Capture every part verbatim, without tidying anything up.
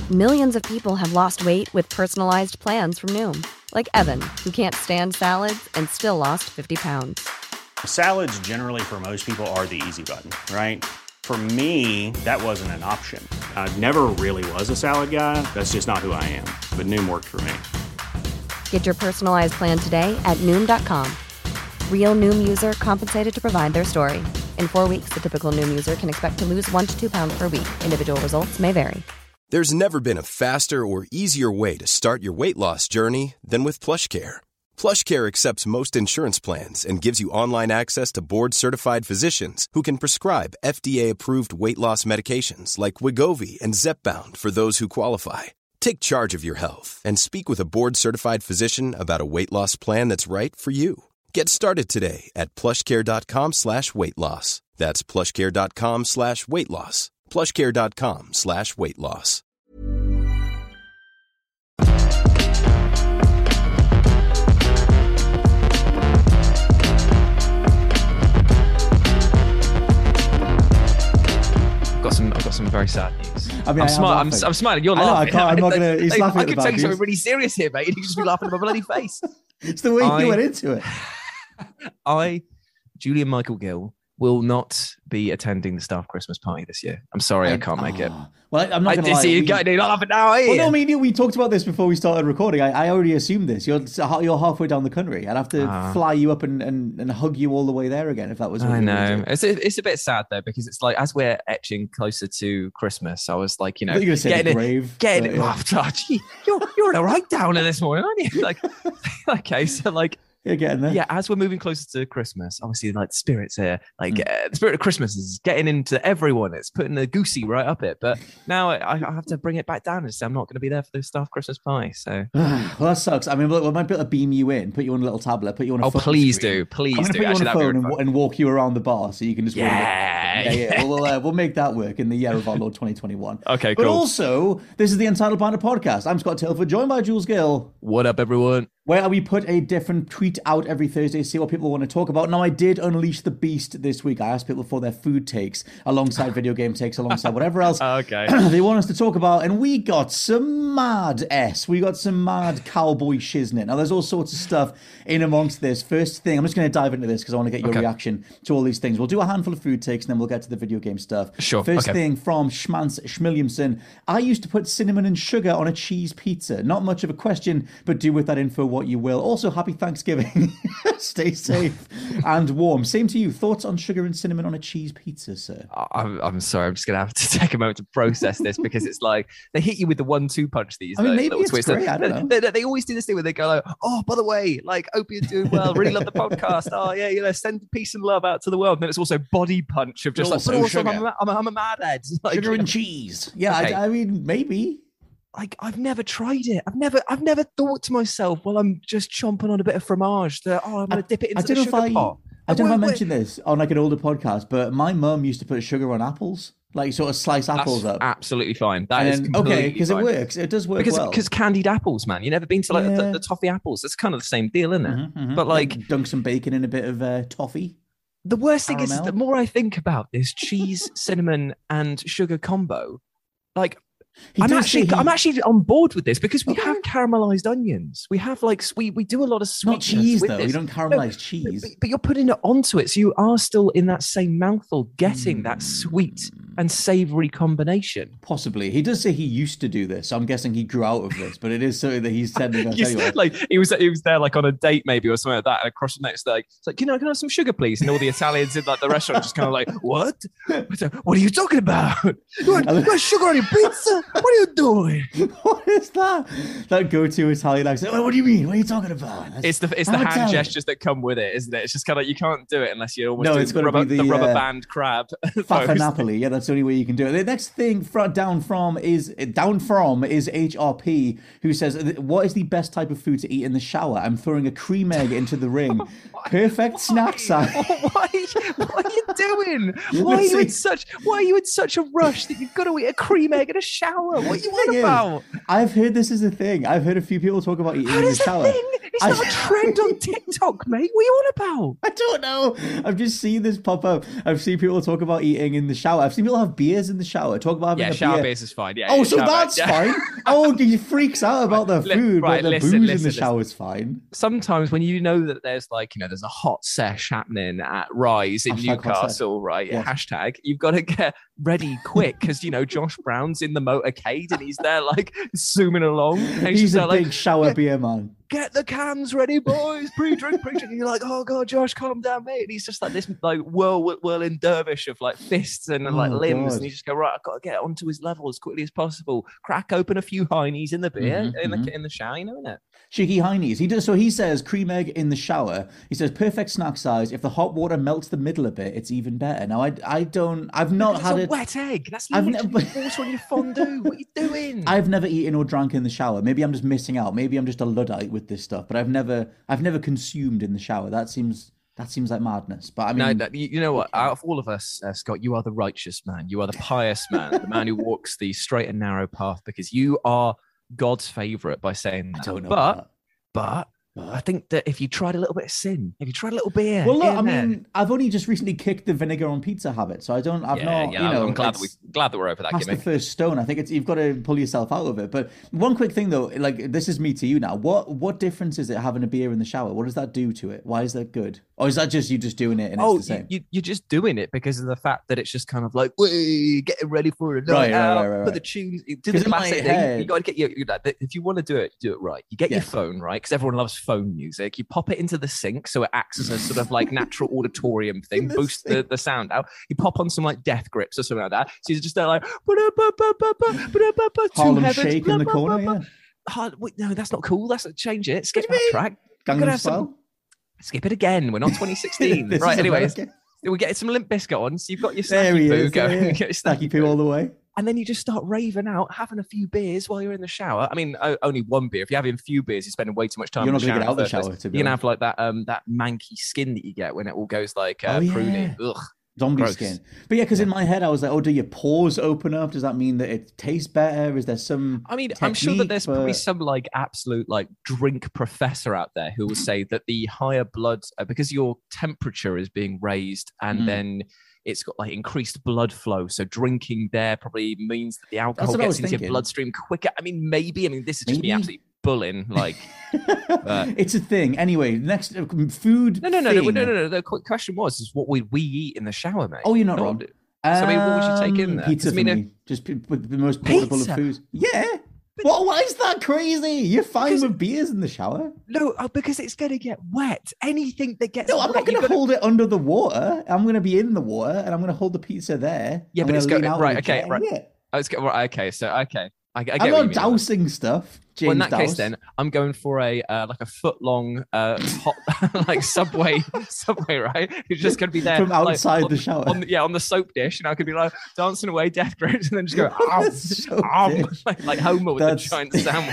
Millions of people have lost weight with personalized plans from Noom. Like Evan, who can't stand salads and still lost fifty pounds. Salads generally for most people are the easy button, right? For me, that wasn't an option. I never really was a salad guy. That's just not who I am. But Noom worked for me. Get your personalized plan today at Noom dot com. Real Noom user compensated to provide their story. In four weeks, the typical Noom user can expect to lose one to two pounds per week. Individual results may vary. There's never been a faster or easier way to start your weight loss journey than with PlushCare. PlushCare accepts most insurance plans and gives you online access to board-certified physicians who can prescribe F D A-approved weight loss medications like Wegovy and Zepbound for those who qualify. Take charge of your health and speak with a board-certified physician about a weight loss plan that's right for you. Get started today at plushcare.com slash weight loss. That's plushcare.com slash weight loss. plushcare.com slash weight loss. I've got some. I've got some very sad news. I mean, I'm, I smart, I'm, I'm smiling. You're I know, laughing. I can't, I'm not gonna. He's like, laughing I at the could tell bad you something news. really serious here, mate. You could just be laughing at my bloody face. It's the way I, you went into it. I, Julian Michael Gill, will not be attending the staff Christmas party this year. I'm sorry, I, I can't oh. make it. Well, I'm not going to lie. See you we, getting laughing now, are you? Well, no, I mean, we talked about this before we started recording. I, I already assumed this. You're you're halfway down the country. I'd have to uh, fly you up and, and, and hug you all the way there again if that was what I you know. It's a, it's a bit sad, though, because it's like, as we're etching closer to Christmas, I was like, you know, you're going to say getting grave. It, getting it. Oh, gee, you're, you're in a right downer this morning, aren't you? Like, okay, so like, You're getting there. Yeah, as we're moving closer to Christmas, obviously, like the spirits here, like mm. uh, the spirit of Christmas is getting into everyone. It's putting the goosey right up it. But now I, I have to bring it back down and say I'm not going to be there for the staff Christmas pie. So, well, that sucks. I mean, we might be able to beam you in, put you on a little tablet, put you on a. Oh, phone please screen. do, please I'm do. Put you Actually, on a phone and, and walk you around the bar so you can just. Yeah, yeah, yeah. We'll uh, we'll make that work in the year of our Lord twenty twenty-one. Okay, but cool. But also, this is the Entitled Banter podcast. I'm Scott Tilford, joined by Jules Gill. What up, everyone? Where we put a different tweet out every Thursday to see what people want to talk about. Now, I did unleash the beast this week. I asked people for their food takes, alongside video game takes, alongside whatever else okay. they want us to talk about. And we got some mad S. We got some mad cowboy shiznit. Now, there's all sorts of stuff in amongst this. First thing, I'm just going to dive into this because I want to get your okay. reaction to all these things. We'll do a handful of food takes and then we'll get to the video game stuff. Sure. First okay. thing from Schmance Schmilliamson. I used to put cinnamon and sugar on a cheese pizza. Not much of a question, but do with that info what you will. Also, happy Thanksgiving. Stay safe and warm. Same to you. Thoughts on sugar and cinnamon on a cheese pizza, sir? I'm, I'm sorry. I'm just going to have to take a moment to process this because it's like they hit you with the one two punch these I mean, days. maybe it's twister. great. I don't know. They, they, they always do this thing where they go like, oh, by the way, like, hope you're doing well. Really love the podcast. Oh, yeah, you know, send peace and love out to the world. And then it's also body punch of just also like, but also, sugar. I'm, a, I'm, a, I'm a mad head. Like, sugar and cheese. Yeah, okay. I, I mean, maybe. Like, I've never tried it. I've never I've never thought to myself, while I'm just chomping on a bit of fromage, that, oh, I'm going to dip it into the sugar I, pot. I don't know if I mentioned this on like an older podcast, but my mum used to put sugar on apples, like sort of slice apples That's up. Absolutely fine. That and is then, completely okay, because it works. It does work because, well. Because candied apples, man. You never been to like yeah. the, the toffee apples. That's kind of the same deal, isn't it? Mm-hmm, mm-hmm. But like, yeah, dunk some bacon in a bit of uh, toffee. The worst Caramel. thing is, the more I think about this cheese, cinnamon, and sugar combo, like. He I'm actually, he... I'm actually on board with this because we okay. have caramelized onions. We have like sweet. We do a lot of sweet. Not cheese with though. This. You don't caramelize no, cheese. But, but you're putting it onto it, so you are still in that same mouthful, getting mm. that sweet and savory combination. Possibly, he does say he used to do this. So I'm guessing he grew out of this, but it is something that he's said. Anyway. Like he was, he was there like on a date maybe or something like that, and across the next like, it's like, you know, can I have some sugar, please? And all the Italians in like the restaurant just kind of like, what? What are you talking about? You want, you want sugar on your pizza? What are you doing? What is that? That go-to Italian accent. What do you mean? What are you talking about? That's, it's the it's the hand Italian. gestures that come with it, isn't it? It's just kind of like you can't do it unless you're almost no, doing it's the rubber, be the, the rubber uh, band crab. Fafa Napoli. Yeah, that's the only way you can do it. The next thing from, down from is down from is H R P, who says, "What is the best type of food to eat in the shower? I'm throwing a cream egg into the ring. Perfect why? snack size." Why? What are you doing? Why are you in such? Why are you in such a rush that you've got to eat a cream egg in a shower? shower. What are you Thing on is, about? I've heard this is a thing. I've heard a few people talk about eating How in the does a shower. thing? It's I- not a trend on TikTok, mate. What are you on about? I don't know. I've just seen this pop up. I've seen people talk about eating in the shower. I've seen people have beers in the shower. Talk about having Yeah, a shower beer. beers is fine. Yeah. Oh, yeah, so shower- that's yeah. fine. Oh, he freaks out about the Li- food, right, but the listen, booze in listen, the listen. shower is fine. Sometimes when you know that there's like, you know, there's a hot sesh happening at Rise in Hashtag hot Newcastle, right? Yes. Hashtag, you've got to get ready quick because, you know, Josh Brown's in the motorcade and he's there like zooming along. And He's just a there, big like, shower yeah. beer man. get the cans ready, boys. Pre-drink, pre-drink. And you're like, oh God, Josh, calm down, mate. And he's just like this like whirl, whirling dervish of like fists and like Oh, limbs. God. And you just go, right, I've got to get onto his level as quickly as possible. Crack open a few heinies in the beer, Mhm, in mhm. the in the shower, you know, innit? Cheeky heinies. He does. So he says cream egg in the shower. He says perfect snack size. If the hot water melts the middle a bit, it's even better. Now I I don't. I've not That's had a it. wet egg. That's I've literally never- water on your fondue. What are you doing? I've never eaten or drank in the shower. Maybe I'm just missing out. Maybe I'm just a luddite with this stuff. But I've never I've never consumed in the shower. That seems that seems like madness. But I No, mean, no, you you know what? Out of all of us, uh, Scott, you are the righteous man. You are the pious man, the man who walks the straight and narrow path because you are God's favorite by saying I that. don't know. But, about but that. I think that if you tried a little bit of sin, if you tried a little beer, Well, look, in I there- mean, I've only just recently kicked the vinegar on pizza habit, so I don't. I've yeah, not. yeah, you know, I'm glad that we it's- glad that we're over that past the gimmick. first stone. I think it's you've got to pull yourself out of it. But one quick thing though, like this is me to you now. What what difference is it having a beer in the shower? What does that do to it? Why is that good? Or is that just you just doing it and Oh, it's the same? you, you're just doing it because of the fact that it's just kind of like, "Wey, getting ready for a night Right, right, out, right, right, put the right. tunes, do the 'Cause in my classic thing. head- You got to get your, you know, if you want to do it, do it right. You get your Yes. phone, right? Because everyone loves phone music. You pop it into the sink so it acts as a sort of like natural auditorium thing, the boost the, sink. the sound out. You pop on some like death grips or something like that. So you're just there like, "Ba-da-ba-ba-ba-ba, ba-da-ba-ba, two Harlem heavens, Shake in the corner, blah-blah-blah-blah." yeah. Hard- wait, no, that's not cool. That's change it. Skip What do you that mean? track. Gotta Gangnam have some- Style. Skip it again. We're not twenty sixteen. This right. is a Anyways. better- We get some Limp Bizkit on, so you've got your There snacky he poo is. going, Yeah, yeah. you get your Snacky poo all the way. and then you just start raving out, having a few beers while you're in the shower. I mean, o- only one beer. If you're having a few beers, you're spending way too much time. You're in not the gonna shower get out the in first shower, place. to be You're gonna honest. have like that um that manky skin that you get when it all goes like uh, Oh, yeah. pruny. Ugh. Zombie Gross. skin. But yeah, because in my head I was like, oh, do your pores open up? Does that mean that it tastes better? Is there some I mean, I'm sure that technique, there's probably but- some like absolute like drink professor out there who will say that the higher blood, uh, because your temperature is being raised and Mm. then it's got like increased blood flow. So drinking there probably means that the alcohol what I gets was into your thinking. bloodstream quicker. I mean, maybe. I mean, this is just me Maybe. absolutely bullying. Like, uh, it's a thing. Anyway, next uh, food. no, no, no, no, thing. no, no, no. The qu- question was, is what would we eat in the shower, mate? Oh, you're not No, wrong. So, I mean, what would you take in Um, there? Pizza 'Cause, I for mean, me. Just p- p- the most portable Pizza? of foods. Yeah. What? Why is that crazy? You're fine Because- with beers in the shower. No, oh, because it's going to get wet. Anything that gets No, I'm wet, not going you've to gotta- hold it under the water. I'm going to be in the water, and I'm going to hold the pizza there. Yeah, I'm but gonna it's go- lean out right, of the okay, chair. right. Yeah. Oh, it's, right, okay, so okay, I, I get I'm what you not mean. dousing stuff. James Well, in that Douse. case, then I'm going for a uh, like a foot long uh, hot like subway subway right. You're just going to be there From like, outside on- the shower. on the- yeah, on the soap dish, and I could be like dancing away, death grips, and then just go On "Ow, the soap ow," dish. like, like Homer with That's- the giant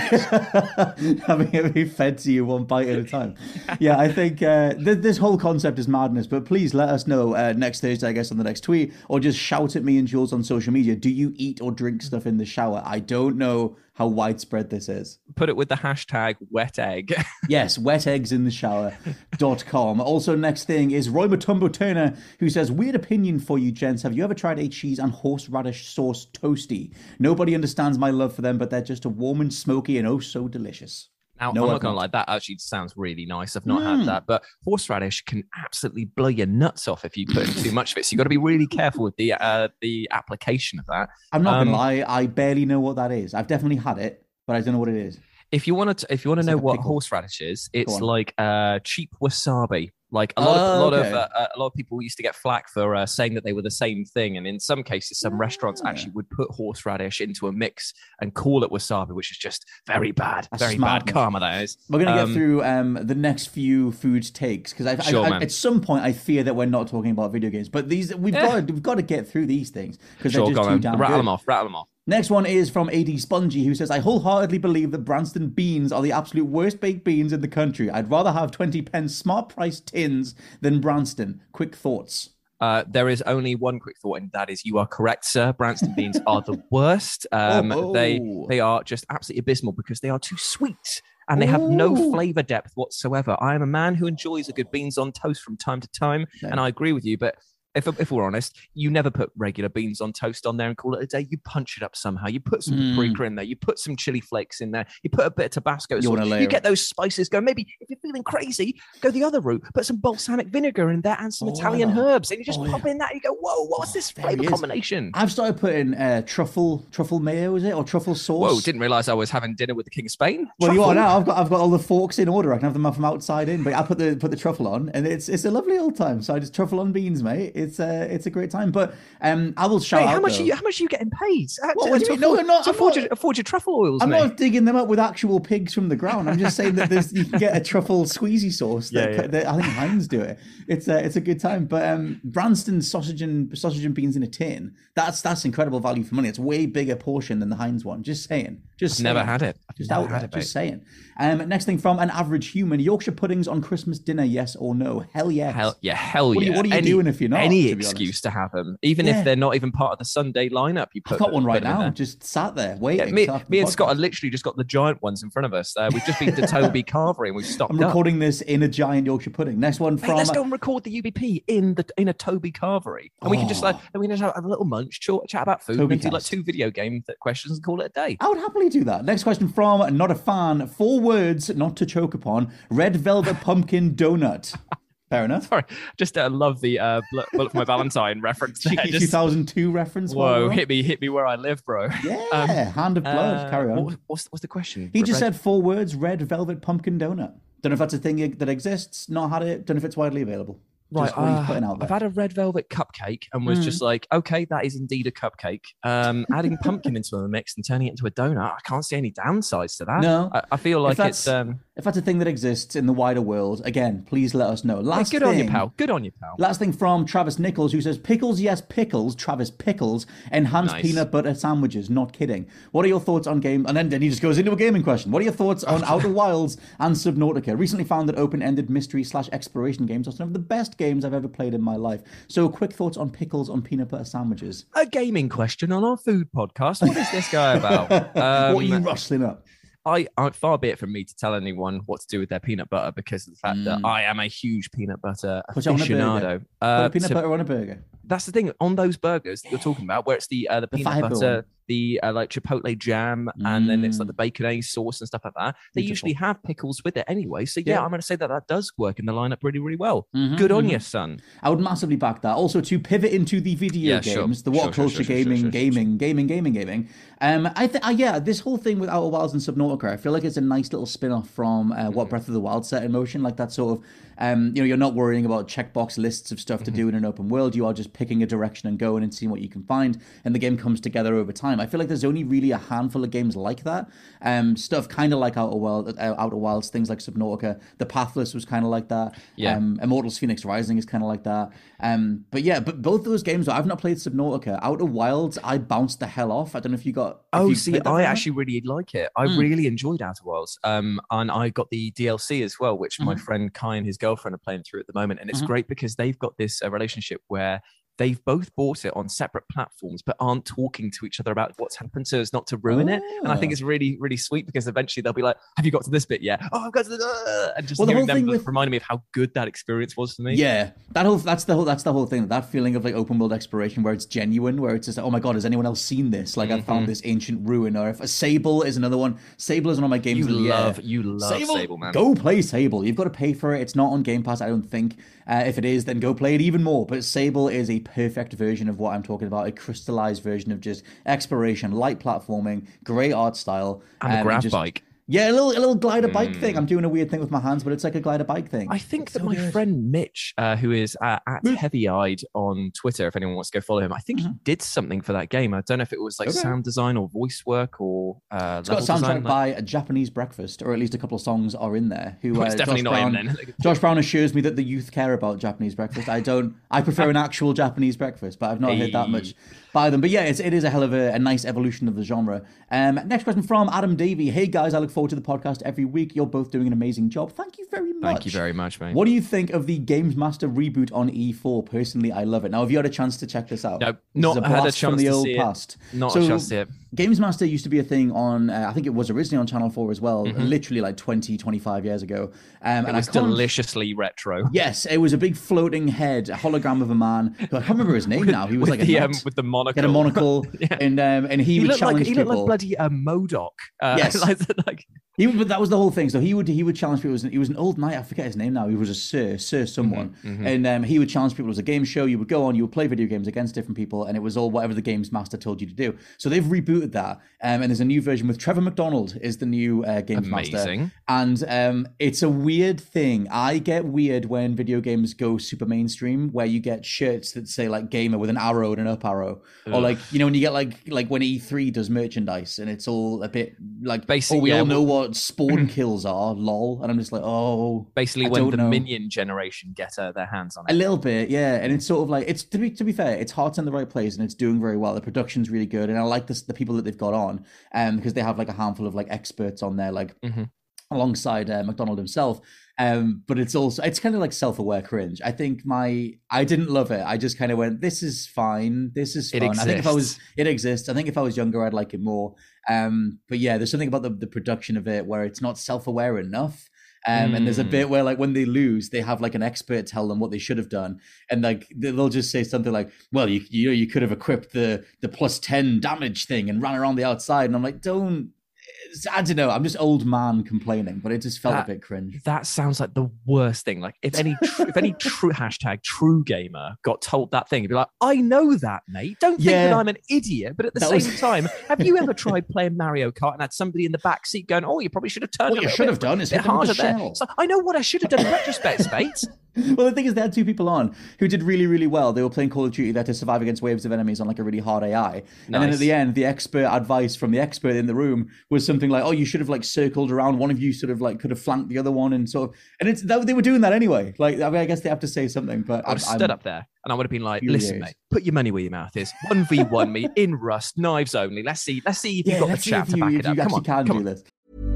sandwich. Having it be fed to you one bite at a time. Yeah, I think uh, th- this whole concept is madness, but please let us know uh, next Thursday, I guess, on the next tweet, or just shout at me and Jules on social media. Do you eat or drink stuff in the shower? I don't know how widespread this is. Put it with the hashtag wet egg. Yes, wet eggs in the shower dot com. Also, next thing is Roy Matumbo Turner, who says, weird opinion for you, gents. Have you ever tried a cheese and horseradish sauce toasty? Nobody understands my love for them, but they're just a warm and smoky and oh so delicious. Now, No, I'm I've not going to not. lie, that actually sounds really nice. I've not Mm. had that, but horseradish can absolutely blow your nuts off if you put in too much of it. So you've got to be really careful with the uh, the application of that. I'm not Um, gonna lie, I barely know what that is. I've definitely had it, but I don't know what it is. If you want to, if you want to It's know like a what pickle. horseradish is, it's on. like uh, cheap wasabi. Like a lot of Oh, a lot okay. of uh, uh, a lot of people used to get flack for uh, saying that they were the same thing, and in some cases, some restaurants Ah. actually would put horseradish into a mix and call it wasabi, which is just very bad, That's very madness. bad karma. That is. We're going to Um, get through um, the next few food takes because I, Sure, I, I, man. at some point I fear that we're not talking about video games, but these we've Yeah. got to, we've got to get through these things because Sure, they're go just too on. damn Rattle good. them off. Rattle them off. Next one is from A D Spongy, who says, I wholeheartedly believe that Branston beans are the absolute worst baked beans in the country. I'd rather have twenty pence smart price tins than Branston. Quick thoughts. Uh, there is only one quick thought, and that is you are correct, sir. Branston beans are the worst. Um, Oh, oh. They they are just absolutely abysmal because they are too sweet and they have no Ooh. flavor depth whatsoever. I am a man who enjoys a good beans on toast from time to time, Okay. and I agree with you, but if, if we're honest, you never put regular beans on toast on there and call it a day. You punch it up somehow. You put some Mm. paprika in there. You put some chili flakes in there. You put a bit of Tabasco You sauce. wanna layer You it. get those spices going. Maybe if you're feeling crazy, go the other route. Put some balsamic vinegar in there and some Oh, Italian yeah. herbs. And you just Oh, pop yeah. in that and you go, whoa, what's this there flavor he is. combination? I've started putting uh, truffle truffle mayo, is it, or truffle sauce? Whoa, didn't realize I was having dinner with the King of Spain. Well, you Truffle? are now. I've got I've got all the forks in order. I can have them from outside in, but I put the put the truffle on, and it's it's a lovely old time. So I just truffle on beans, mate. It's uh, it's a great time. But um, I will shout Hey, out. how much though, are you how much are you getting paid? Uh, What, to, what do you to mean? No, afford, I'm not- to I'm afford, not- your, afford your truffle oils, I'm mate. not digging them up with actual pigs from the ground. I'm just saying that there's you can get a truffle squeezy sauce. That, Yeah, yeah. that I think Heinz do it. It's a it's a good time. But um, Branston sausage and sausage and beans in a tin. That's that's incredible value for money. It's a way bigger portion than the Heinz one. Just saying. Just I've never saying. had it. I've Just never out had there. it, mate. Just saying. Um, next thing from an average human: Yorkshire puddings on Christmas dinner. Yes or no? Hell yes. Hell yeah, hell What are yeah. you- what are you any, doing if you're not, Any to be excuse honest? to have them, even Yeah. if they're not even part of the Sunday lineup. You put I've got one put right them in now. there. Just sat there Yeah, waiting. me, till after me the and Scott podcast. have literally just got the giant ones in front of us. Uh, we've just been to Toby Carvery and we've stopped I'm up. recording this in a giant Yorkshire pudding. Next one Hey, from. let's go and record the U B P in the in a Toby Carvery, and we can just like, and we can just have a little munch, chat, chat about food, Toby and do like cast. two video game th- questions and call it a day. I would happily do that. Next question from not a fan. Four words not to choke upon. Red velvet pumpkin donut. Fair enough. Sorry, just uh, love the uh, bl- bullet for my Valentine reference there. Cheeky Just, two thousand two reference. while whoa, we're on. hit me, hit me where I live, bro. Yeah, Um, hand of blood. Uh, Carry on. What, what's, what's the question? he just Red- said four words. Red velvet pumpkin donut. Don't know if that's a thing that exists. Not had it. Don't know if it's widely available. Right, Just what he's uh, putting out there. I've had a red velvet cupcake and was Mm. just like, okay, that is indeed a cupcake. Um, adding pumpkin into the mix and turning it into a donut, I can't see any downsides to that. No. I, I feel like that's- it's um, If that's a thing that exists in the wider world, again, please let us know. hey, Last good thing, on you, pal. Good on you, pal. Last thing from Travis Nichols, who says, pickles, yes, pickles, Travis Pickles, enhanced Nice. peanut butter sandwiches, not kidding. What are your thoughts on game? And then, then he just goes into a gaming question. What are your thoughts on Outer Wilds and Subnautica? Recently found that open-ended mystery slash exploration games are some of the best games I've ever played in my life. So quick thoughts on pickles on peanut butter sandwiches. A gaming question on our food podcast. What is this guy about? Um, what are you rustling up? I, I far be it from me to tell anyone what to do with their peanut butter because of the fact that I am a huge peanut butter Put it on a burger. aficionado. Put Uh, a peanut to- butter on a burger. that's the thing on those burgers that you're talking about, where it's the uh, the The peanut fiber butter, one. the uh, like chipotle jam, and then it's like Mm. the baconaise sauce and stuff like that. They Beautiful. usually have pickles with it anyway. So yeah, Yeah. I'm going to say that that does work in the lineup really, really well. Mhm, Good on mhm. you, son. I would massively back that. Also, to pivot into the video Yeah, sure. games, the what Sure, sure, culture sure, sure, gaming, sure, sure, gaming, gaming, gaming, gaming. Um, I think, uh, yeah, this whole thing with Outer Wilds and Subnautica, I feel like it's a nice little spin-off from uh, Mm-hmm. what Breath of the Wild set in motion. Like that sort of, um, you know, you're not worrying about checkbox lists of stuff to Mm-hmm. do in an open world. You are just picking a direction and going and seeing what you can find, and the game comes together over time. I feel like there's only really a handful of games like that. Um, stuff kind of like Outer Wild, uh, Outer Wilds, things like Subnautica. The Pathless was kind of like that. Yeah. Um, Immortals Phoenix Rising is kind of like that. Um, but yeah, but both those games, I've not played Subnautica. Outer Wilds, I bounced the hell off. I don't know if you got. if Oh, you see, played that I very much? actually really like it. I Mm. really enjoyed Outer Worlds. Um, and I got the D L C as well, which my Mhm. friend Kai and his girlfriend are playing through at the moment. And it's Mhm. great because they've got this uh, relationship where they've both bought it on separate platforms, but aren't talking to each other about what's happened so as not to ruin it. And I think Ah. it's really, really sweet because eventually they'll be like, have you got to this bit yet? Oh, I've got to the, uh, and just Well, the hearing whole them thing with- reminded me of how good that experience was for me. Yeah, that whole that's the whole that's the whole thing. That feeling of like open world exploration where it's genuine, where it's just like, oh my god, has anyone else seen this? Like I found this ancient ruin, or if a Sable is another one. Sable is one of my games You of the love, year. you love Sable, man. Go play Sable. You've got to pay for it. It's not on Game Pass, I don't think. Uh, if it is, then go play it even more. But Sable is a perfect version of what I'm talking about. A crystallized version of just exploration, light platforming, great art style, And the um, grab just- bike. Yeah, a little a little glider bike thing. I'm doing a weird thing with my hands, but it's like a glider bike thing. I think It's that so my good. friend Mitch, uh, who is uh, at Heavy Eyed on Twitter, if anyone wants to go follow him, I think he did something for that game. I don't know if it was like Mm-hmm. Okay. sound design or voice work or uh, It's got a level soundtrack design. like- by a Japanese Breakfast, or at least a couple of songs are in there. Who Well, it's uh, definitely Josh not him Brown, then. Josh Brown assures me that the youth care about Japanese breakfast. I don't. I prefer an actual Japanese breakfast, but I've not heard that Hey. much by them. But yeah, it's, it is a hell of a, a nice evolution of the genre. Um, next question from Adam Davey. Hey guys, I look forward to the podcast every week. You're both doing an amazing job. Thank you very much. Thank you very much, mate. What do you think of the Games Master reboot on E four? Personally, I love it. Now, have you had a chance to check this out? No, this not is a had a blast chance from the to old see past. it. Not so, a chance to see it. Games Master used to be a thing on, uh, I think it was originally on Channel four as well, Mm-hmm. literally like twenty, twenty-five years ago. Um, It and was I can't- deliciously retro. Yes, it was a big floating head, a hologram of a man. I can't remember his name now. He was with like the a um, knight. with the monocle. He had a monocle, Yeah. and um, and he, He would looked like challenge he people. looked like bloody uh, Modok. Uh, Yes. like, like He would, but that was the whole thing. So he would he would challenge people. He was an, he was an old knight. I forget his name now. He was a sir, sir someone, Mm-hmm, mm-hmm. and um, he would challenge people. It was a game show. You would go on. You would play video games against different people, and it was all whatever the games master told you to do. So they've rebooted that, um, and there's a new version with Trevor McDonald is the new uh, games Amazing. master, and um, it's a weird thing. I get weird when video games go super mainstream, where you get shirts that say like gamer with an arrow and an up arrow, Ugh. or like you know when you get like like when E three does merchandise, and it's all a bit like Basically, oh, we yeah, all know well- what spawn kills are, lol. And I'm just like, oh, basically I when don't the know. minion generation get uh, their hands on A it. little bit, yeah. And it's sort of like it's to be to be fair, its heart's in the right place and it's doing very well. The production's really good, and I like this the people that they've got on, um, because they have like a handful of like experts on there, like Mm-hmm. alongside uh, McDonald himself. Um, but it's also it's kind of like self-aware cringe. I think my I didn't love it. I just kind of went, this is fine. This is It fun. I think if I was exists. it exists. I think if I was younger, I'd like it more. Um, but yeah, there's something about the, the production of it where it's not self-aware enough. Um, and there's a Mm. bit where like when they lose, they have like an expert tell them what they should have done, and like they'll just say something like, "Well, you you know you could have equipped the the plus ten damage thing and ran around the outside." And I'm like, "Don't." I don't know. I'm just old man complaining, but it just felt That- a bit cringe. That sounds like the worst thing. Like if any tr- if any true hashtag true gamer got told that thing, it'd be like, I know that, mate. Don't think Yeah. that I'm an idiot. But at the That same was- time, have you ever tried playing Mario Kart and had somebody in the back seat going, "Oh, you probably should have turned What a you little should bit- have done is bit hit them with harder the there." shell. It's like, I know what I should have done in retrospect, mate. Well, the thing is, they had two people on who did really, really well. They were playing Call of Duty. They had to survive against waves of enemies on like a really hard A I. And then Nice. at the end, the expert advice from the expert in the room was something like, "Oh, you should have like circled around. One of you sort of like could have flanked the other one," and sort of. And it's they were doing that anyway. Like I mean, I guess they have to say something. But I would have I'm- stood up there and I would have been like, "Listen, furious. mate, put your money where your mouth is. One v one me in Rust, knives only. Let's see, let's see if Yeah, you've got the let's see chat if to you, back if it you up. Come actually on, can come do on. this.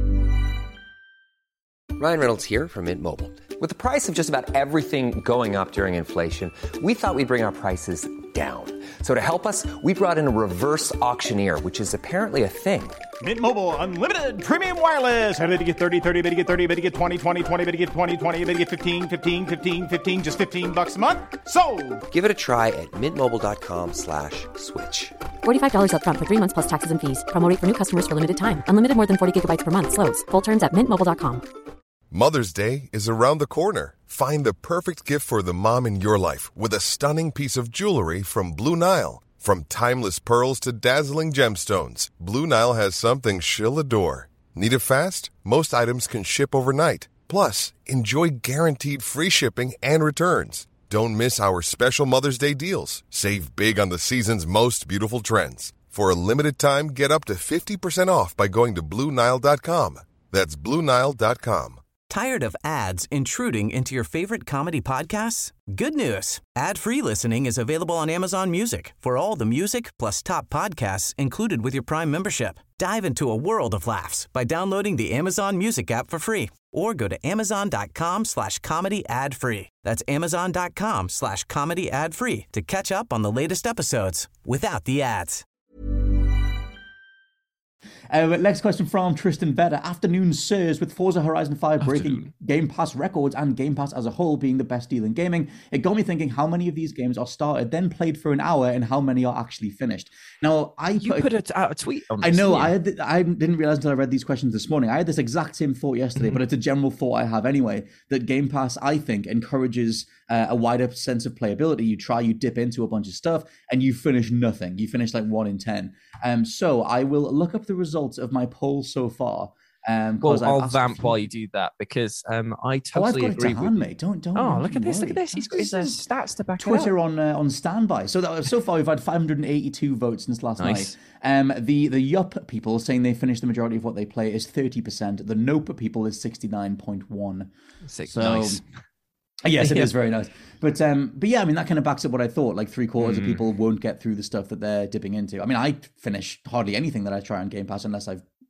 Ryan Reynolds here from Mint Mobile. With the price of just about everything going up during inflation, we thought we'd bring our prices down. So to help us, we brought in a reverse auctioneer, which is apparently a thing. Mint Mobile Unlimited Premium Wireless. How to get thirty, thirty, how to get thirty, how to get twenty, twenty, twenty, how to get twenty, twenty, how to get fifteen, fifteen, fifteen, fifteen, just fifteen bucks a month? Sold! Give it a try at mintmobile.com slash switch. forty-five dollars up front for three months plus taxes and fees. Promo rate for new customers for limited time. Unlimited more than forty gigabytes per month. Slows full terms at mint mobile dot com. Mother's Day is around the corner. Find the perfect gift for the mom in your life with a stunning piece of jewelry from Blue Nile. From timeless pearls to dazzling gemstones, Blue Nile has something she'll adore. Need it fast? Most items can ship overnight. Plus, enjoy guaranteed free shipping and returns. Don't miss our special Mother's Day deals. Save big on the season's most beautiful trends. For a limited time, get up to fifty percent off by going to Blue Nile dot com. That's Blue Nile dot com. Tired of ads intruding into your favorite comedy podcasts? Good news. Ad-free listening is available on Amazon Music for all the music plus top podcasts included with your Prime membership. Dive into a world of laughs by downloading the Amazon Music app for free or go to amazon.com slash comedy ad free. That's amazon.com slash comedy ad free to catch up on the latest episodes without the ads. Uh, next question from Tristan Vedder. Afternoon sirs, with Forza Horizon five breaking Afternoon. Game Pass records and Game Pass as a whole being the best deal in gaming, it got me thinking how many of these games are started, then played for an hour, and how many are actually finished. Now, I You put a, out a tweet on I this, know. didn't you? I had th- I didn't realize until I read these questions this morning. I had this exact same thought yesterday, Mm-hmm. but it's a general thought I have anyway. That Game Pass, I think, encourages uh, a wider sense of playability. You try, you dip into a bunch of stuff, and you finish nothing. You finish like one in ten. Um, so I will look up the results of my poll so far. Um, 'cause Well, I've I'll asked vamp a few- while you do that because um, I Oh, I've totally got it agree to with hand, you. mate. Don't don't. Oh, don't look at this! Look at worry. this! He's got his uh, stats to back Twitter it up. on uh, on standby. So that so far we've had five hundred eighty-two votes since last Nice. night. Um, the the yup people saying they finished the majority of what they play is thirty percent. The nope people is sixty-nine point one. Six, So- nice. Yes, it Yeah. is very nice. But um, but yeah, I mean that kind of backs up what I thought. Like three quarters Mm. of people won't get through the stuff that they're dipping into. I mean, I finish hardly anything that I try on Game Pass unless I've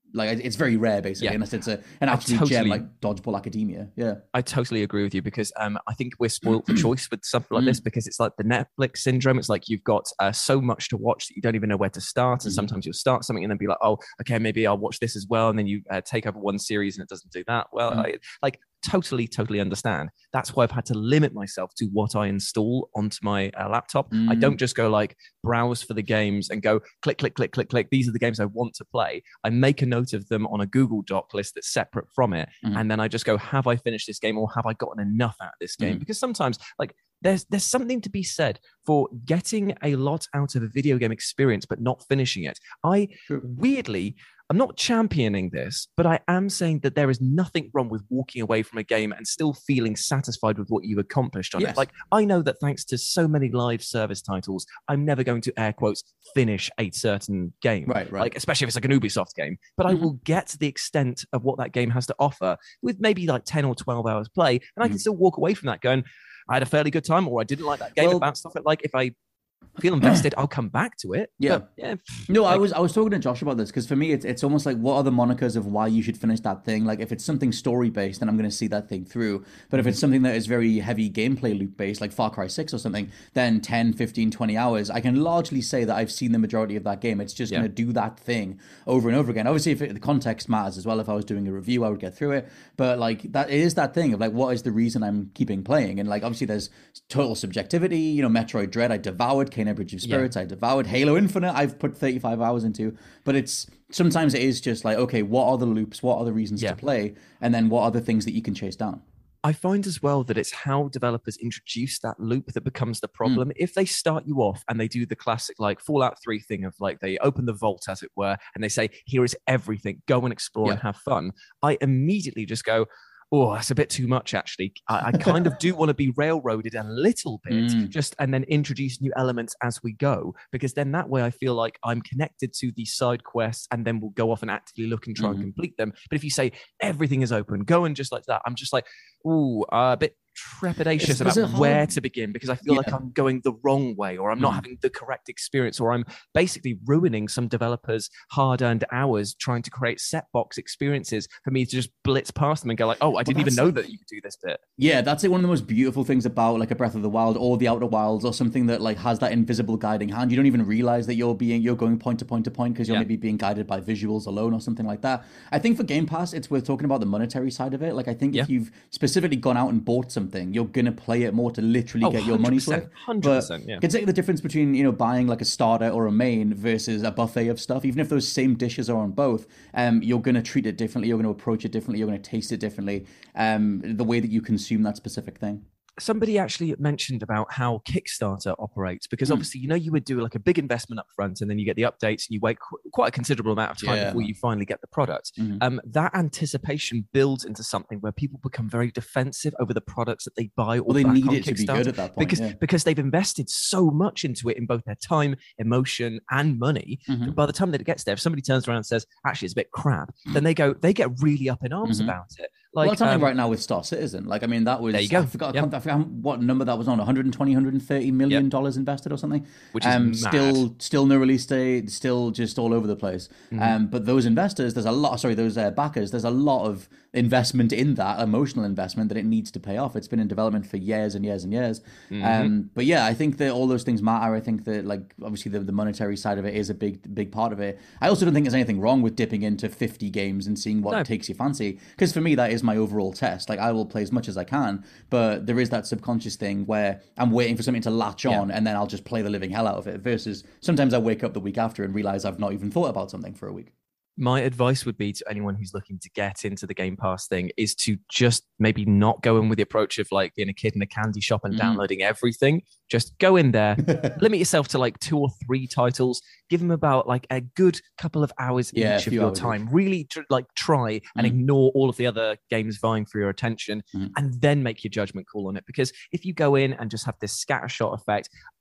Like it's very rare, basically, Yeah. unless it's a, an absolute totally- gem like Dodgeball Academia. Yeah. I totally agree with you because um, I think we're spoiled for choice with something like this because it's like the Netflix syndrome. It's like you've got uh, so much to watch that you don't even know where to start. And sometimes you'll start something and then be like, oh, okay, maybe I'll watch this as well. And then you uh, take over one series and it doesn't do that well. I, like totally, totally understand. That's why I've had to limit myself to what I install onto my uh, laptop. I don't just go like browse for the games and go click, click, click, click, click. These are the games I want to play. I make a note of them on a Google Doc list that's separate from it. Mm-hmm. And then I just go, have I finished this game or have I gotten enough out of this game? Mm-hmm. Because sometimes like there's there's something to be said for getting a lot out of a video game experience, but not finishing it. I Sure. weirdly, I'm not championing this, but I am saying that there is nothing wrong with walking away from a game and still feeling satisfied with what you've accomplished on Yes. it. Like, I know that thanks to so many live service titles, I'm never going to air quotes finish a certain game. Right, right. Like, especially if it's like an Ubisoft game. But I will get to the extent of what that game has to offer with maybe like ten or twelve hours play, and I can still walk away from that going, I had a fairly good time, or I didn't like that game Well- about stuff. Like, if I feel invested, I'll come back to it. Yeah. But, yeah. No, I like- was I was talking to Josh about this because for me it's it's almost like what are the monikers of why you should finish that thing? Like if it's something story based, then I'm going to see that thing through. But if it's something that is very heavy gameplay loop based, like Far Cry six or something, then ten, fifteen, twenty hours, I can largely say that I've seen the majority of that game. It's just Yeah. going to do that thing over and over again. Obviously, if it, the context matters as well. If I was doing a review, I would get through it. But like that, it is that thing of like, what is the reason I'm keeping playing? And like obviously, there's total subjectivity. You know, Metroid Dread, I devoured. Kena Bridge of Spirits, I devoured. Halo Infinite, I've put thirty-five hours into. But it's sometimes it is just like, okay, what are the loops? What are the reasons Yeah. to play? And then what are the things that you can chase down? I find as well that it's how developers introduce that loop that becomes the problem. Mm. If they start you off and they do the classic like Fallout three thing of like they open the vault as it were and they say, here is everything, go and explore Yeah. and have fun. I immediately just go, oh, that's a bit too much actually. I, I kind of do want to be railroaded a little bit Mm. just and then introduce new elements as we go, because then that way I feel like I'm connected to the side quests and then we'll go off and actively look and try Mhm. and complete them. But if you say everything is open, go and just like that, I'm just like, ooh, uh, a bit trepidatious It's- about it's a hard- where to begin because I feel like Yeah. I'm going the wrong way or I'm not Mm. having the correct experience or I'm basically ruining some developers' hard-earned hours trying to create set box experiences for me to just blitz past them and go like, oh, I didn't even that's know like- that you could do this bit. Yeah, that's like one of the most beautiful things about like a Breath of the Wild or the Outer Wilds or something that like has that invisible guiding hand. You don't even realize that you're being you're going point to point to point because you're Yeah. maybe being guided by visuals alone or something like that. I think for Game Pass, it's worth talking about the monetary side of it. Like I think Yeah. if you've specifically gone out and bought something, you're gonna play it more to literally Oh, get your money's worth. one hundred percent, yeah. Consider the difference between you know buying like a starter or a main versus a buffet of stuff. Even if those same dishes are on both, um, you're gonna treat it differently. You're gonna approach it differently. You're gonna taste it differently. Um, the way that you consume that specific thing. Somebody actually mentioned about how Kickstarter operates because Hmm. obviously, you know, you would do like a big investment up front and then you get the updates and you wait qu- quite a considerable amount of time Yeah. before you finally get the product. Mhm. Um, that anticipation builds into something where people become very defensive over the products that they buy or Well, they back need on it to be Kickstarter good at that point, because yeah. because they've invested so much into it in both their time, emotion, and money. Mhm. By the time that it gets there, if somebody turns around and says, "Actually, it's a bit crap," then they go, they get really up in arms Mhm. about it. Like, well, it's happening um, right now with Star Citizen. Like, I mean, that was There you go. I forgot, I Yep. can't- I forgot what number that was on. one hundred twenty, one hundred thirty million dollars invested or something. Which is um, mad. still, still no release date. Still, just all over the place. Mm-hmm. Um, but those investors, there's a lot. Sorry, those uh, backers. There's a lot of investment in that emotional investment that it needs to pay off. It's been in development for years and years and years. Mm-hmm. Um, but yeah, I think that all those things matter. I think that like obviously the, the monetary side of it is a big big part of it. I also don't think there's anything wrong with dipping into fifty games and seeing what No. takes your fancy. Because for me, that is my overall test. Like I will play as much as I can, but there is that subconscious thing where I'm waiting for something to latch on and then I'll just play the living hell out of it. Versus sometimes I wake up the week after and realize I've not even thought about something for a week. My advice would be to anyone who's looking to get into the Game Pass thing is to just maybe not go in with the approach of like being a kid in a candy shop and Mm. downloading everything. Just go in there, limit yourself to like two or three titles, give them about like a good couple of hours Yeah, a each of few your hours time. Really tr- like try and Mm. ignore all of the other games vying for your attention Mm. and then make your judgment call on it. Because if you go in and just have this scattershot effect,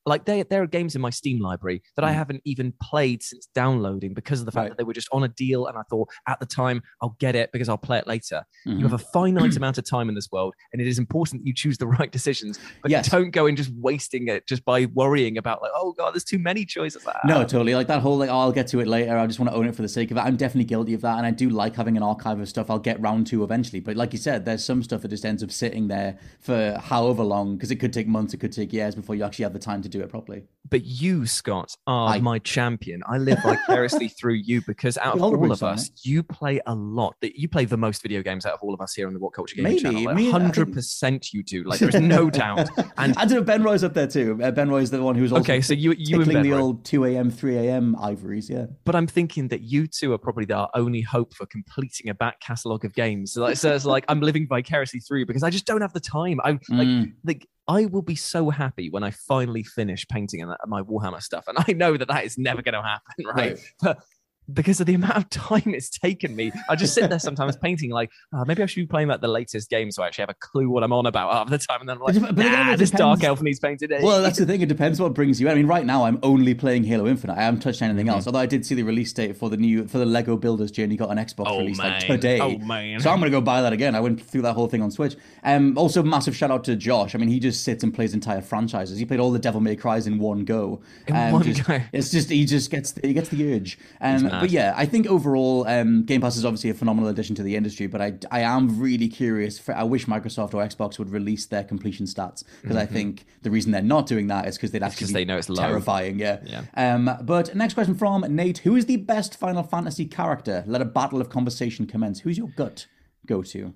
Like they, there are games in my Steam library that I haven't even played since downloading because of the fact Right. that they were just on a deal. And I thought at the time, I'll get it because I'll play it later. Mm-hmm. You have a finite amount of time in this world, and it is important that you choose the right decisions. But Yes. don't go in just wasting it just by worrying about like, oh God, there's too many choices. Ah. No, totally. Like that whole, like, oh, I'll get to it later. I just want to own it for the sake of it. I'm definitely guilty of that. And I do like having an archive of stuff I'll get round to eventually. But like you said, there's some stuff that just ends up sitting there for however long, because it could take months, it could take years before you actually have the time to do it properly. But you, Scott, are I- my champion. I live vicariously through you because out of We all all agree of on us, it. you play a lot. That You play the most video games out of all of us here on the What Culture Gaming Maybe. channel. Like I mean, I one think- hundred percent you do. Like, there's no doubt. And I don't know, Ben Roy's up there too. Uh, Ben Roy's the one who's also Okay, so you- you and tickling Ben the Roy. old two a.m., three a.m. ivories, yeah. but I'm thinking that you two are probably our only hope for completing a back catalogue of games. So, like, so it's like I'm living vicariously through because I just don't have the time. I like Mm. like I will be so happy when I finally finish painting my Warhammer stuff, and I know that that is never going to happen, right? Right. But because of the amount of time it's taken me, I just sit there sometimes painting like, oh, maybe I should be playing like the latest game so I actually have a clue what I'm on about half the time, and then I'm like, But- but again, nah, it this dark depends- elf needs painted. in. Well, that's the thing. It depends what brings you in. I mean, right now I'm only playing Halo Infinite. I haven't touched anything Mm-hmm. else. Although I did see the release date for the new for the Lego Builders Journey got an Xbox Oh, release like man. today. Oh, man. So I'm gonna go buy that again. I went through that whole thing on Switch. Um, also massive shout out to Josh. I mean, he just sits and plays entire franchises. He played all the Devil May Cries in one go. In Um, one just- go. It's just he just gets the, he gets the urge. Um, mad. but yeah, I think overall, um, Game Pass is obviously a phenomenal addition to the industry. But I I am really curious. For, I wish Microsoft or Xbox would release their completion stats, because I think the reason they're not doing that is because they'd actually 'cause be they know it's low. terrifying. Yeah. Yeah. Um, but next question from Nate: who is the best Final Fantasy character? Let a battle of conversation commence. Who's your gut go to?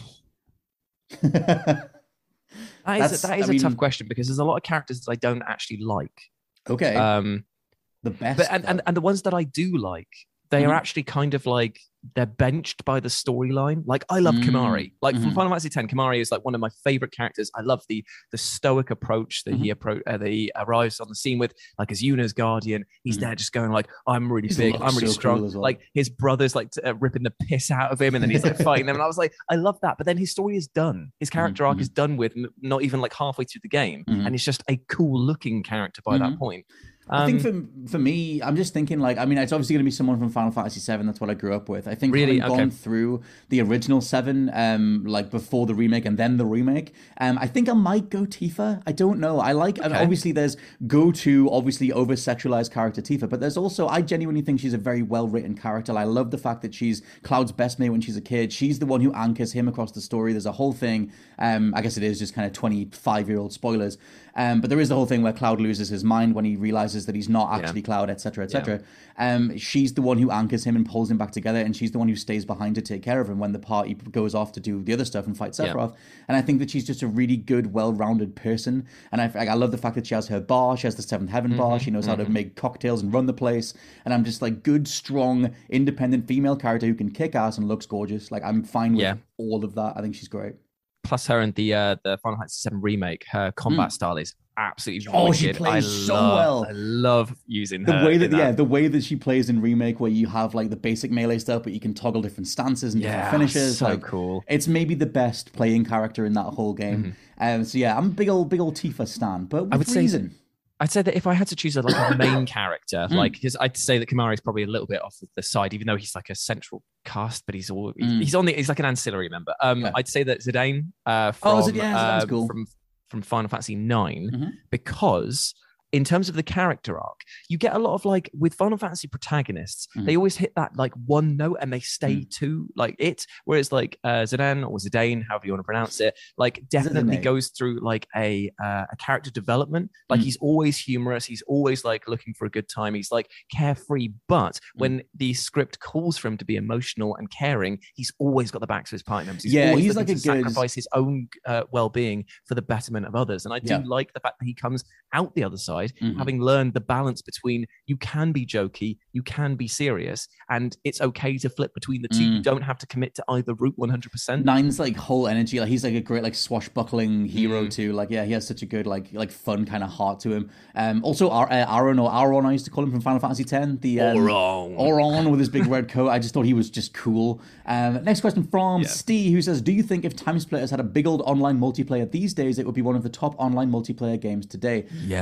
That That's- is, that is I a tough mean- question because there's a lot of characters that I don't actually like. Okay. Um, the best. but and, though. and, and the ones that I do like, they Mhm. are actually kind of like they're benched by the storyline. Like I love Mm, Kimari. Like from mhm. Final Fantasy X, Kimari is like one of my favorite characters. I love the the stoic approach that he Mm-hmm. appro- uh, that he arrives on the scene with, like as Yuna's guardian. He's there just going like, I'm really He big, looks I'm really so strong. cool as well. Like his brother's like t- uh, ripping the piss out of him, and then he's like fighting them. And I was like, I love that. But then his story is done. His character arc mhm. is done with, n- not even like halfway through the game, Mhm. and it's just a cool looking character by that Mhm. point. I think Um, for for me, I'm just thinking like I mean, it's obviously going to be someone from Final Fantasy seven. That's what I grew up with. I think Really? having Okay. gone through the original seven, um, like before the remake and then the remake, um, I think I might go Tifa. I don't know. I like, and Okay. obviously there's go to obviously over sexualized character Tifa, but there's also I genuinely think she's a very well written character. I love the fact that she's Cloud's best mate when she's a kid. She's the one who anchors him across the story. There's a whole thing. Um, I guess it is just kind of twenty-five year old spoilers. Um, but there is the whole thing where Cloud loses his mind when he realizes that he's not actually Cloud, et cetera, et cetera. Um, she's the one who anchors him and pulls him back together, and she's the one who stays behind to take care of him when the party goes off to do the other stuff and fight Yeah. Sephiroth. And I think that she's just a really good, well-rounded person. And I, I love the fact that she has her bar, she has the Seventh Heaven bar, Mm-hmm. she knows how to make cocktails and run the place. And I'm just like good, strong, independent female character who can kick ass and looks gorgeous. Like I'm fine with Yeah. all of that. I think she's great. Plus her and the uh, the Final Fantasy seven remake, her combat style is absolutely Oh, she wicked. plays I so love, well. I love using The her. way that, in that. yeah, the way that she plays in remake, where you have like the basic melee stuff, but you can toggle different stances and Yeah, different finishes. so like, cool. It's maybe the best playing character in that whole game. Mm-hmm. Um, so yeah, I'm a big old, big old Tifa stan, but with I would say- reason. I'd say that if I had to choose a, like a main character, Mm. like because I'd say that Kimari is probably a little bit off the side, even though he's like a central cast, but he's all Mm. he's on the he's like an ancillary member. Um, Yeah. I'd say that Zidane uh, from Oh, Zid- yeah, Zidane's uh, cool. from from Final Fantasy nine, Mhm. because in terms of the character arc, you get a lot of like with Final Fantasy protagonists, Mhm. they always hit that like one note and they stay Mm. to like it. Whereas like uh, Zidane or Zidane, however you want to pronounce it, like definitely Zidane. goes through like a uh, a character development. Like Mm. he's always humorous. He's always like looking for a good time. He's like carefree, but Mm. when the script calls for him to be emotional and caring, he's always got the backs of his party members. He's Yeah, always he's looking like to a good- sacrifice his own uh, well-being for the betterment of others. And I do Yeah. like the fact that he comes out the other side, Mhm. having learned the balance between you can be jokey, you can be serious, and it's okay to flip between the two. You Mm. don't have to commit to either route one hundred percent. Nine's like whole energy, like he's like a great like swashbuckling hero Mm. too. Like yeah, he has such a good like like fun kind of heart to him. Um, also Ar- uh, Aaron or Aaron, I used to call him from Final Fantasy X. The um, Auron. Auron with his big red coat. I just thought he was just cool. Um, next question from Yeah. Steve, who says, "Do you think if Time Splitters had a big old online multiplayer these days, it would be one of the top online multiplayer games today?" Yeah.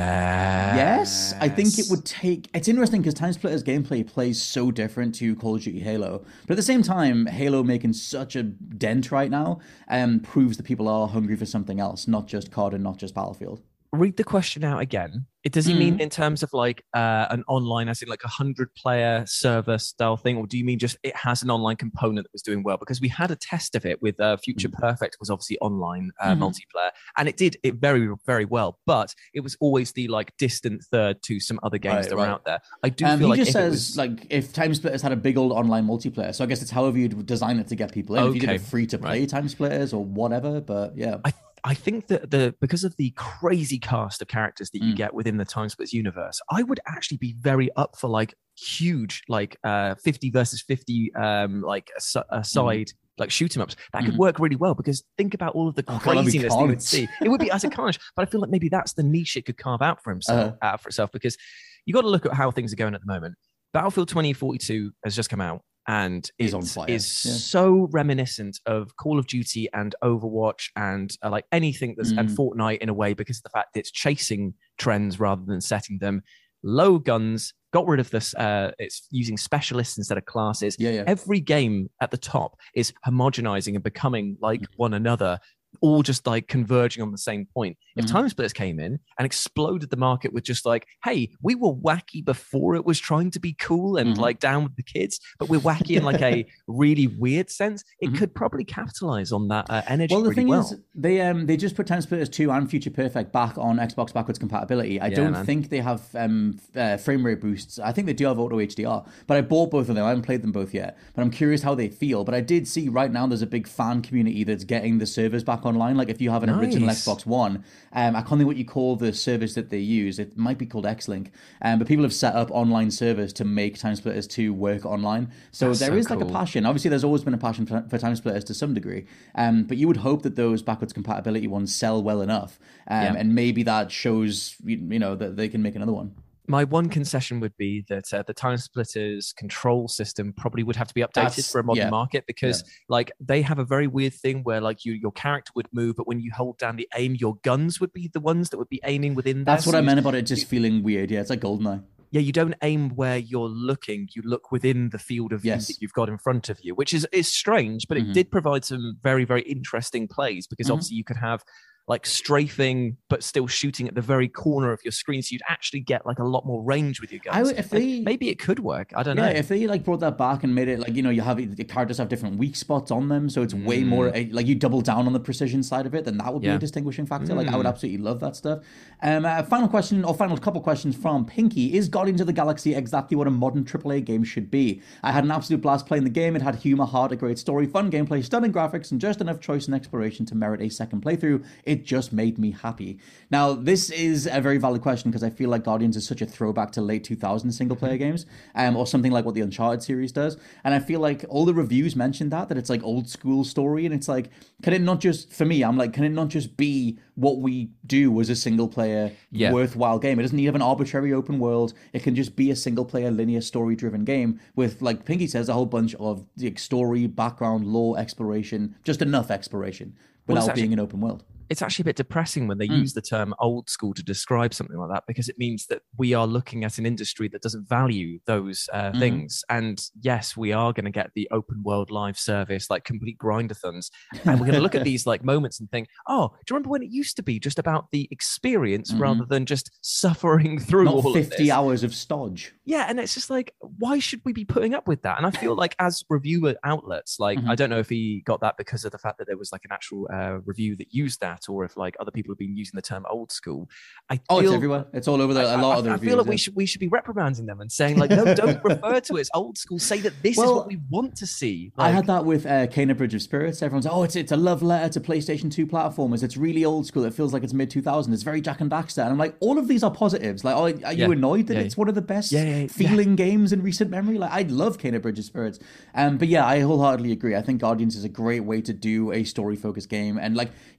yes. I think it would take... It's interesting because TimeSplitter's gameplay plays so different to Call of Duty Halo. But at the same time, Halo making such a dent right now um, proves that people are hungry for something else, not just C O D and not just Battlefield. Read the question out again. It does he mm. mean in terms of like uh, an online, as in like a hundred player server style thing, or do you mean just it has an online component that was doing well? Because we had a test of it with uh, Future mm. Perfect was obviously online uh, mm. multiplayer, and it did it very very well. But it was always the like distant third to some other games right, that right. were out there. I do um, feel he like just if says it was... like if TimeSplitters had a big old online multiplayer, so I guess it's however you'd design it to get people in. Okay. If you did a free to play right. TimeSplitters or whatever, but yeah. I I think that the because of the crazy cast of characters that you mm. get within the TimeSplitters universe, I would actually be very up for like huge, like uh, fifty versus fifty, um, like a, a side. Mm. Like shoot 'em ups that could mm. work really well because think about all of the oh, craziness that you would see. It would be as a carnage, but I feel like maybe that's the niche it could carve out for himself, uh, out for itself. Because you got to look at how things are going at the moment. Battlefield twenty forty-two has just come out. And it on fire. is yeah. so reminiscent of Call of Duty and Overwatch and uh, like anything that's Mm. and Fortnite in a way because of the fact that it's chasing trends rather than setting them. Low guns, got rid of this. Uh, it's using specialists instead of classes. Yeah, yeah. Every game at the top is homogenizing and becoming like one another. All just like converging on the same point. If Mm-hmm. TimeSplitters came in and exploded the market with just like, hey, we were wacky before it was trying to be cool and Mm-hmm. like down with the kids, but we're wacky in like a really weird sense, it Mm-hmm. could probably capitalize on that uh, energy Well, the really thing well. is, they um they just put TimeSplitters two and Future Perfect back on Xbox backwards compatibility. I Yeah, don't man. think they have um uh, frame rate boosts. I think they do have auto H D R, but I bought both of them. I haven't played them both yet, but I'm curious how they feel. But I did see right now there's a big fan community that's getting the servers back online. Like if you have an Nice. original Xbox One, um, I can't think what you call the service that they use. It might be called X-Link, um, but people have set up online servers to make TimeSplitters two work online. So That's there so is like a cool. passion. Obviously, there's always been a passion for, for TimeSplitters to some degree, um, but you would hope that those backwards compatibility ones sell well enough, um, Yeah. and maybe that shows you, you know that they can make another one. My one concession would be that uh, the TimeSplitters control system probably would have to be updated That's- for a modern yeah. market because like they have a very weird thing where like you your character would move, but when you hold down the aim, your guns would be the ones that would be aiming within there. That's what So I you- meant about it just feeling weird. Yeah, it's like GoldenEye. Yeah, you don't aim where you're looking. You look within the field of view Yes. that you've got in front of you, which is is strange, but Mhm. it did provide some very, very interesting plays because Mhm. obviously you could have like strafing, but still shooting at the very corner of your screen. So you'd actually get like a lot more range with your guns. I would- if And they- maybe it could work. I don't Yeah, know. if they like brought that back and made it like, you know, you have the characters have different weak spots on them, so it's way more eh, like you double down on the precision side of it, then that would be Mm. Yeah. a distinguishing factor. Like I would Mm. absolutely love that stuff. Um, uh, final question or final couple questions from Pinky: is Guardians of the Galaxy exactly what a modern triple A game should be? I had an absolute blast playing the game. It had humor, heart, a great story, fun gameplay, stunning graphics, and just enough choice and exploration to merit a second playthrough. It just made me happy. Now, this is a very valid question because I feel like Guardians is such a throwback to late two thousands single player games, um, or something like what the Uncharted series does. And I feel like all the reviews mentioned that, that it's like old school story. And it's like, can it not just, for me, I'm like, can it not just be what we do as a single player Yeah. worthwhile game? It doesn't need to have an arbitrary open world. It can just be a single player linear story driven game with, like Pinky says, a whole bunch of like, story, background, lore, exploration, just enough exploration Well, it's without actually- being an open world. It's actually a bit depressing when they Mm. use the term old school to describe something like that because it means that we are looking at an industry that doesn't value those uh, Mhm. things. And yes, we are going to get the open world live service, like complete grindathons. And we're going to look at these like moments and think, oh, do you remember when it used to be just about the experience Mhm. rather than just suffering through Not all fifty of this? hours of stodge. Yeah, and it's just like, why should we be putting up with that? And I feel like as reviewer outlets, like Mhm. I don't know if he got that because of the fact that there was like an actual uh, review that used that, or if like other people have been using the term old school. I Oh, feel, it's everywhere. It's all over the, a I- lot I, of the I reviews. feel like we yeah. should we should be reprimanding them and saying like, no, don't refer to it as old school. Say that this is Well, what we want to see. I Like, had that with uh, Kena Bridge of Spirits. Everyone's, oh, it's it's a love letter to PlayStation two platformers. It's really old school. It feels like it's mid two thousands. It's very Jack and Daxter. And I'm like, all of these are positives. Like, oh, are you Yeah. annoyed that Yeah. it's one of the best Yeah, yeah, yeah. feeling games in recent memory? Like, I love Kena Bridge of Spirits. Um, but yeah, I wholeheartedly agree. I think Guardians is a great way to do a story focused game. And like, like you,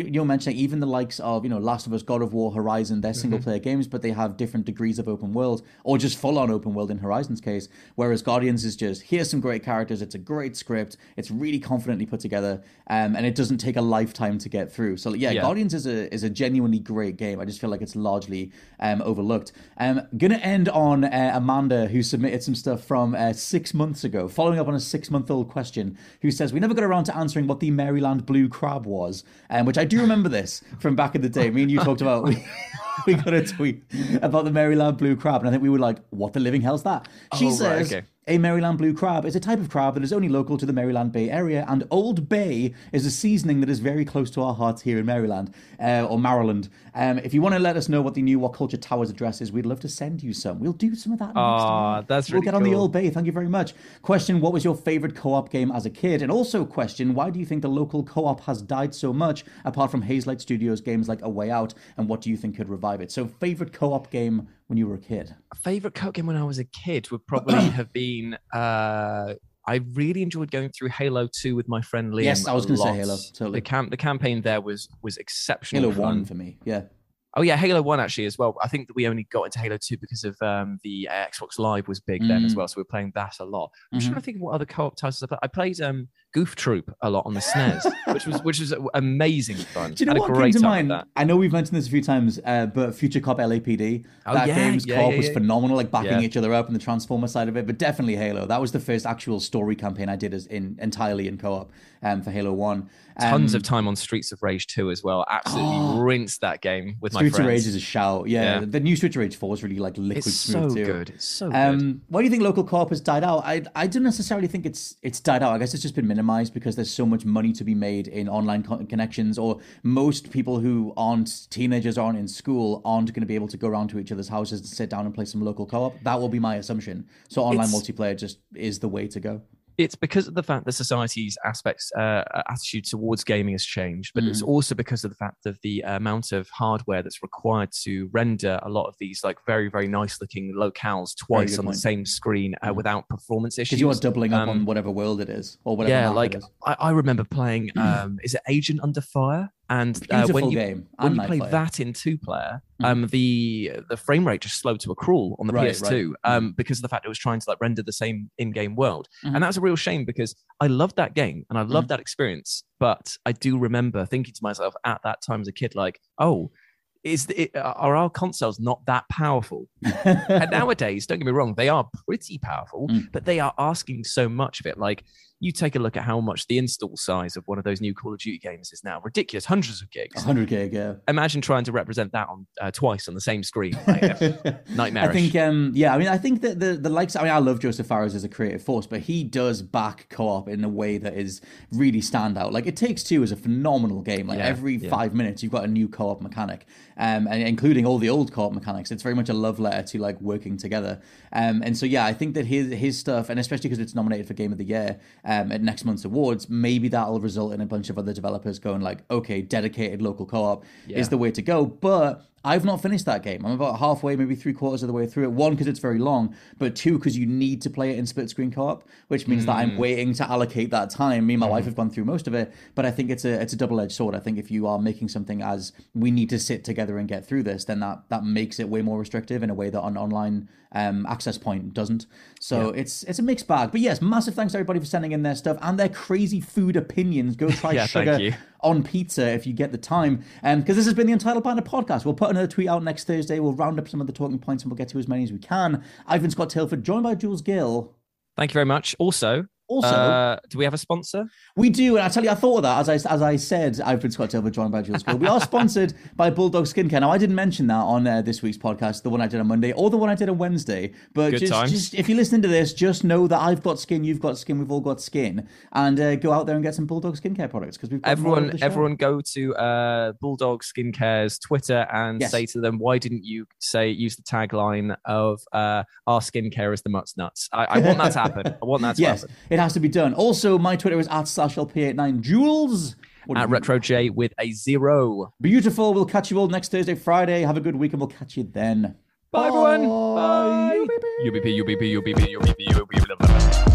you're mentioning even the likes of, you know, Last of Us, God of War, Horizon, they're single player mm-hmm. games, but they have different degrees of open world, or just full on open world in Horizon's case. Whereas Guardians is just, here's some great characters, it's a great script, it's really confidently put together, um, and it doesn't take a lifetime to get through. So yeah, yeah. Guardians is a is a genuinely great game. I just feel like it's largely um, overlooked. Um, gonna end on uh, Amanda, who submitted some stuff from uh, six months ago, following up on a six month old question, who says, we never got around to answering what the Maryland blue crab was, um, which I do remember this from back in the day. Me and you talked about, we, we got a tweet about the Maryland blue crab, and I think we were like, what the living hell's that? She oh, says, right, okay. A Maryland blue crab is a type of crab that is only local to the Maryland Bay Area, and Old Bay is a seasoning that is very close to our hearts here in Maryland, uh, or Maryland. Um, if you want to let us know what the new What Culture Towers address is, we'd love to send you some. We'll do some of that next time. That's really We'll get cool. on the Old Bay. Thank you very much. Question, what was your favorite co-op game as a kid? And also question, why do you think the local co-op has died so much, apart from Hazelight Studios games like A Way Out, and what do you think could revive it? So favorite co-op game when you were a kid? A favorite co-op game when I was a kid would probably have been... Uh, I really enjoyed going through Halo two with my friend Liam. Yes, I was going to say Halo. Totally. The, camp, the campaign there was was exceptional. Halo fun. one for me, yeah. Oh yeah, Halo one actually as well. I think that we only got into Halo two because of um, the uh, Xbox Live was big mm. then as well, so we were playing that a lot. I'm mm-hmm. trying to think of what other co-op titles I played. I played um, Goof Troop a lot on the S N E S, which was which was amazing fun. Do you know Had what a great came to time mind? I know we've mentioned this a few times, uh, but Future Cop L A P D, oh, that yeah, game's yeah, co-op yeah, was yeah. phenomenal, like backing yeah. each other up and the Transformer side of it, but definitely Halo. That was the first actual story campaign I did as in entirely in co-op um, for Halo one. Um, Tons of time on Streets of Rage two as well. Absolutely oh, rinsed that game with my Streets friends. of Rage is a shout. Yeah, yeah. The new Streets of Rage four is really like liquid it's smooth so too. good. It's so um, good. Why do you think local co-op has died out? I I don't necessarily think it's it's died out. I guess it's just been minimized because there's so much money to be made in online co- connections, or most people who aren't teenagers, aren't in school, aren't going to be able to go around to each other's houses and sit down and play some local co-op. That will be my assumption. So online it's... multiplayer just is the way to go. It's because of the fact that society's aspects, uh, attitude towards gaming has changed, but mm. it's also because of the fact of the amount of hardware that's required to render a lot of these like very, very nice looking locales twice on point. the same screen uh, mm. without performance issues. Because you are doubling up um, on whatever world it is, or whatever. Yeah, like I, I remember playing. Um, is it Agent Under Fire? And uh, when you game. when you play player. that in two player, mm-hmm. um, the the frame rate just slowed to a crawl on the right, P S two right. um, mm-hmm. because of the fact it was trying to like render the same in-game world, mm-hmm. and that was a real shame because I loved that game and I loved mm-hmm. that experience. But I do remember thinking to myself at that time as a kid, like, oh. Is the, are our consoles not that powerful? And nowadays, don't get me wrong, they are pretty powerful, mm. but they are asking so much of it. Like, you take a look at how much the install size of one of those new Call of Duty games is now. Ridiculous, hundreds of gigs. one hundred gig, yeah. Imagine trying to represent that on uh, twice on the same screen. Like, nightmarish. I think, um, yeah, I mean, I think that the, the likes, I mean, I love Joseph Fares as a creative force, but he does back co-op in a way that is really standout. Like, It Takes Two is a phenomenal game. Like, yeah, every yeah. five minutes, you've got a new co-op mechanic, um, and including all the old co-op mechanics. It's very much a love letter to, like, working together. Um, and so, yeah, I think that his, his stuff, and especially because it's nominated for Game of the Year um, at next month's awards, maybe that'll result in a bunch of other developers going like, okay, dedicated local co-op yeah. is the way to go. But I've not finished that game. I'm about halfway, maybe three quarters of the way through it. One, because it's very long, but two, because you need to play it in split screen co-op, which means mm. that I'm waiting to allocate that time. Me and my mm. wife have gone through most of it, but I think it's a it's a double-edged sword. I think if you are making something as we need to sit together and get through this, then that that makes it way more restrictive in a way that an online um, access point doesn't. So yeah. it's it's a mixed bag. But yes, massive thanks to everybody for sending in their stuff and their crazy food opinions. Go try yeah, sugar on pizza if you get the time. Um, because this has been the Untitled Banter podcast. We'll put another tweet out next Thursday. We'll round up some of the talking points and we'll get to as many as we can. I've been Scott Tilford, joined by Jules Gill. Thank you very much. Also, Also, uh, do we have a sponsor? We do, and I tell you, I thought of that as I as I said. I've been Scott Tilford, joined by Jules Gill. We are sponsored by Bulldog Skincare. Now, I didn't mention that on uh, this week's podcast, the one I did on Monday, or the one I did on Wednesday. But Good just, times. just if you're listening to this, just know that I've got skin, you've got skin, we've all got skin, and uh, go out there and get some Bulldog Skincare products because we've got everyone. Everyone, go to uh, Bulldog Skincare's Twitter and yes. say to them, "Why didn't you say use the tagline of uh, our skincare is the mutts nuts?" I, I want that to happen. I want that to yes, happen. It has to be done. Also, Also, my Twitter is at slash L P eighty-nine. Jules? At RetroJ with a zero. Beautiful. We'll catch you all next Thursday, Friday. Have a good week and we'll catch you then. Bye, Bye. everyone. Bye. U B P, U B P, U B P, U B P, U B P.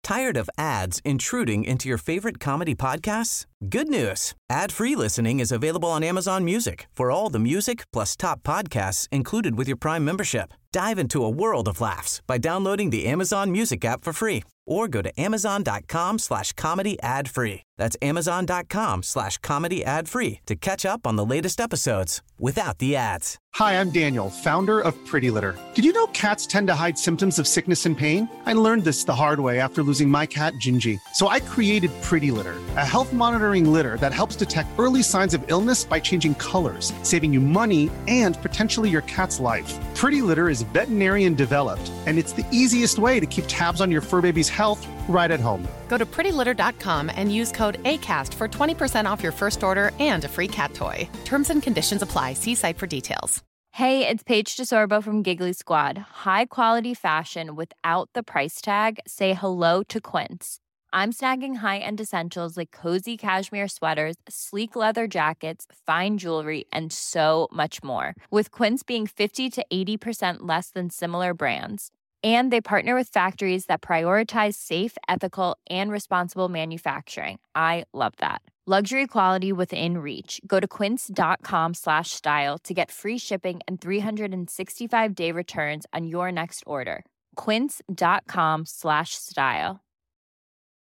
Tired of ads intruding into your favorite comedy podcasts? Good news. Ad-free listening is available on Amazon Music for all the music plus top podcasts included with your Prime membership. Dive into a world of laughs by downloading the Amazon Music app for free or go to amazon.com slash comedy ad free. That's amazon.com slash comedy ad free to catch up on the latest episodes without the ads. Hi, I'm Daniel, founder of Pretty Litter. Did you know cats tend to hide symptoms of sickness and pain? I learned this the hard way after losing my cat, Gingy. So I created Pretty Litter, a health monitoring litter that helps detect early signs of illness by changing colors, saving you money and potentially your cat's life. Pretty Litter is veterinarian developed, and it's the easiest way to keep tabs on your fur baby's health right at home. Go to pretty litter dot com and use code ACAST for twenty percent off your first order and a free cat toy. Terms and conditions apply. See site for details. Hey, it's Paige DeSorbo from Giggly Squad. High quality fashion without the price tag. Say hello to Quince. I'm snagging high-end essentials like cozy cashmere sweaters, sleek leather jackets, fine jewelry, and so much more. With Quince being fifty to eighty percent less than similar brands. And they partner with factories that prioritize safe, ethical, and responsible manufacturing. I love that. Luxury quality within reach. Go to quince.com slash style to get free shipping and three sixty-five day returns on your next order. Quince.com slash style.